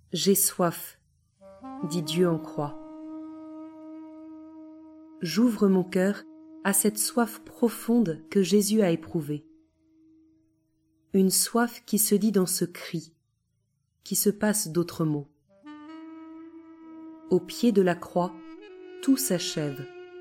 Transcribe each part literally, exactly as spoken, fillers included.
J'ai soif, dit Dieu en croix. J'ouvre mon cœur à cette soif profonde que Jésus a éprouvée. Une soif qui se dit dans ce cri, qui se passe d'autres mots. Au pied de la croix, tout s'achève.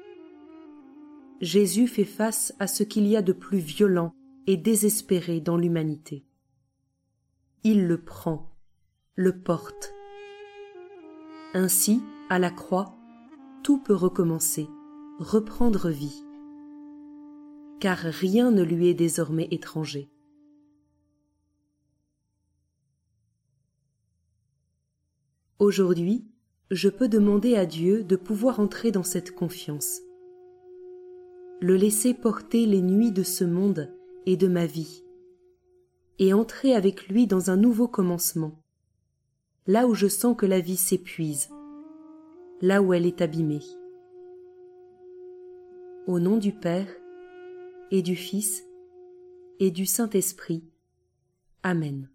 Jésus fait face à ce qu'il y a de plus violent et désespéré dans l'humanité. Il le prend, le porte. Ainsi, à la croix, tout peut recommencer, reprendre vie. Car rien ne lui est désormais étranger. Aujourd'hui, je peux demander à Dieu de pouvoir entrer dans cette confiance, le laisser porter les nuits de ce monde et de ma vie, et entrer avec lui dans un nouveau commencement, là où je sens que la vie s'épuise, là où elle est abîmée. Au nom du Père, et du Fils, et du Saint-Esprit. Amen.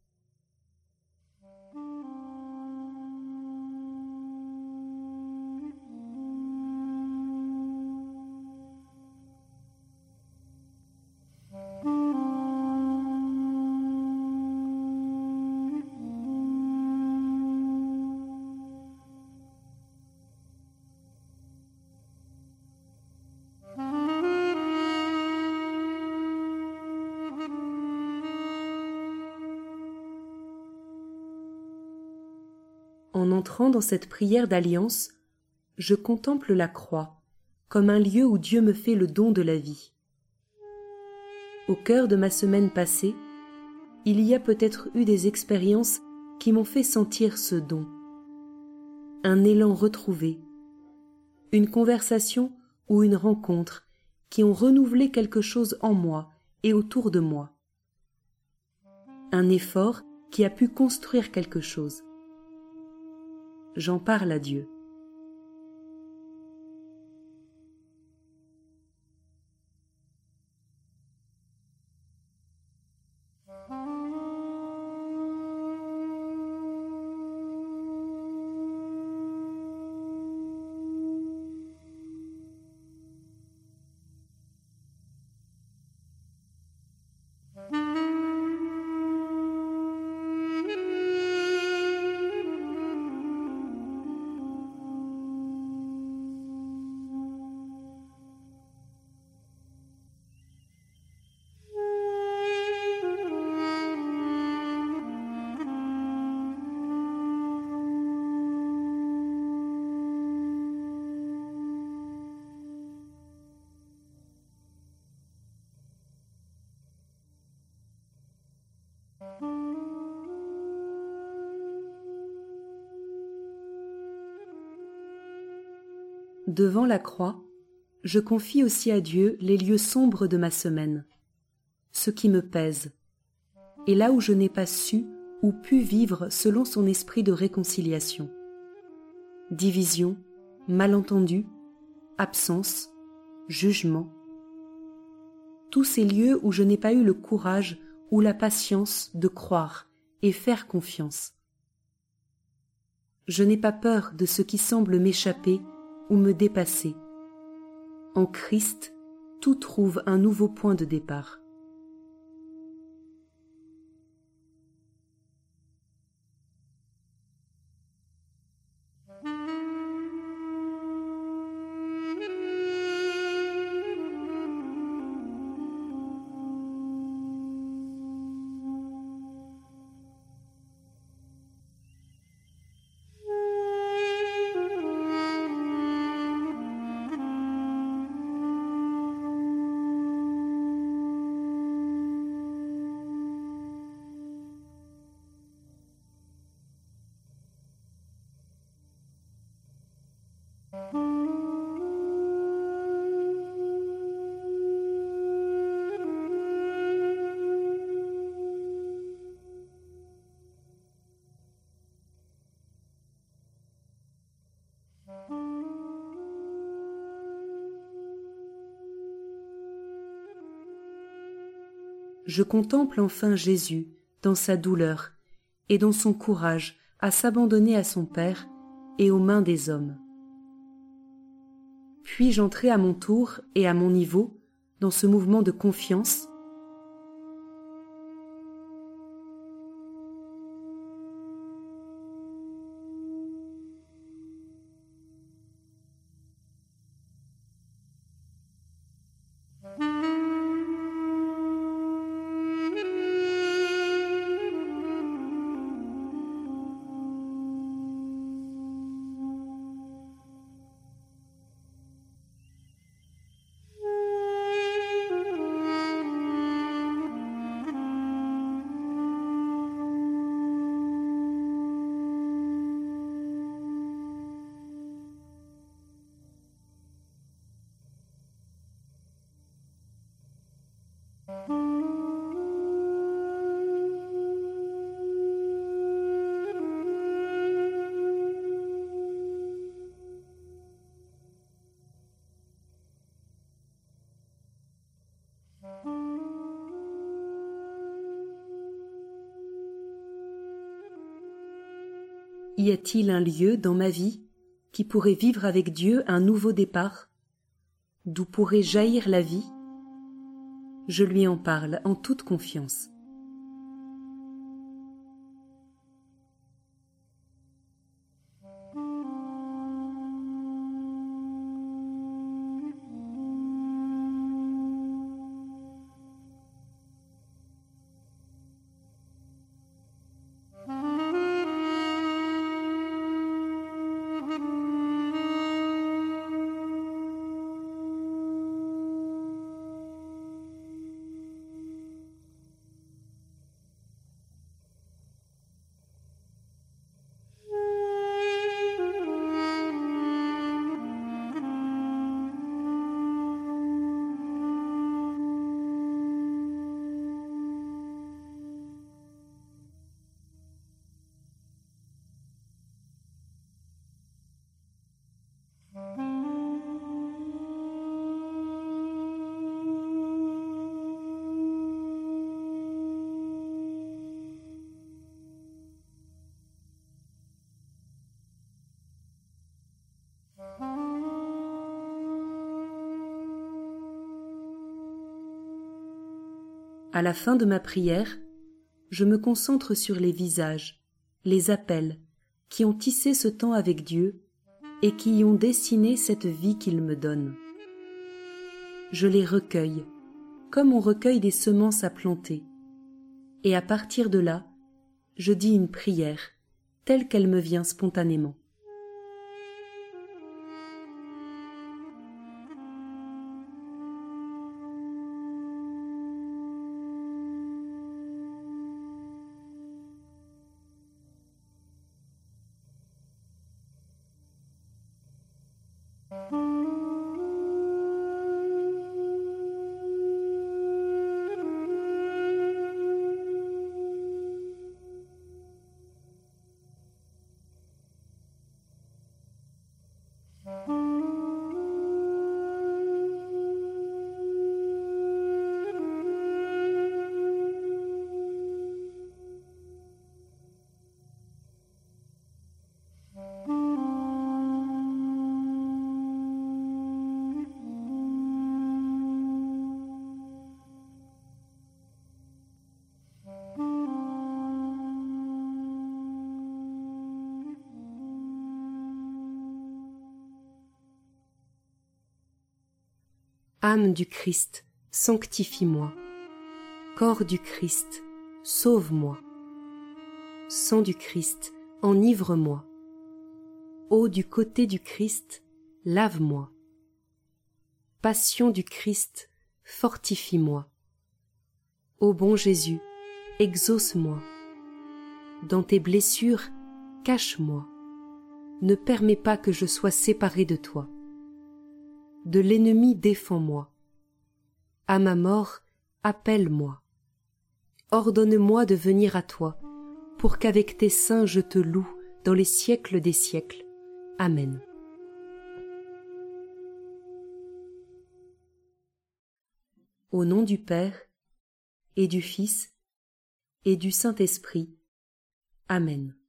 En entrant dans cette prière d'alliance, je contemple la croix comme un lieu où Dieu me fait le don de la vie. Au cœur de ma semaine passée, il y a peut-être eu des expériences qui m'ont fait sentir ce don. Un élan retrouvé, une conversation ou une rencontre qui ont renouvelé quelque chose en moi et autour de moi. Un effort qui a pu construire quelque chose. J'en parle à Dieu. Devant la croix, je confie aussi à Dieu les lieux sombres de ma semaine, ce qui me pèse, et là où je n'ai pas su ou pu vivre selon son esprit de réconciliation. Division, malentendu, absence, jugement. Tous ces lieux où je n'ai pas eu le courage ou la patience de croire et faire confiance. Je n'ai pas peur de ce qui semble m'échapper ou me dépasser. En Christ, tout trouve un nouveau point de départ. Je contemple enfin Jésus dans sa douleur et dans son courage à s'abandonner à son Père et aux mains des hommes. Puis-je entrer à mon tour et à mon niveau dans ce mouvement de confiance ? Y a-t-il un lieu dans ma vie qui pourrait vivre avec Dieu un nouveau départ, d'où pourrait jaillir la vie ? Je lui en parle en toute confiance. À la fin de ma prière, je me concentre sur les visages, les appels qui ont tissé ce temps avec Dieu et qui y ont dessiné cette vie qu'il me donne. Je les recueille, comme on recueille des semences à planter, et à partir de là, je dis une prière telle qu'elle me vient spontanément. Âme du Christ, sanctifie-moi. Corps du Christ, sauve-moi. Sang du Christ, enivre-moi. Eau du côté du Christ, lave-moi. Passion du Christ, fortifie-moi. Ô bon Jésus, exauce-moi. Dans tes blessures, cache-moi. Ne permets pas que je sois séparé de toi. De l'ennemi défends-moi. À ma mort, appelle-moi. Ordonne-moi de venir à toi, pour qu'avec tes saints je te loue dans les siècles des siècles. Amen. Au nom du Père, et du Fils, et du Saint-Esprit. Amen.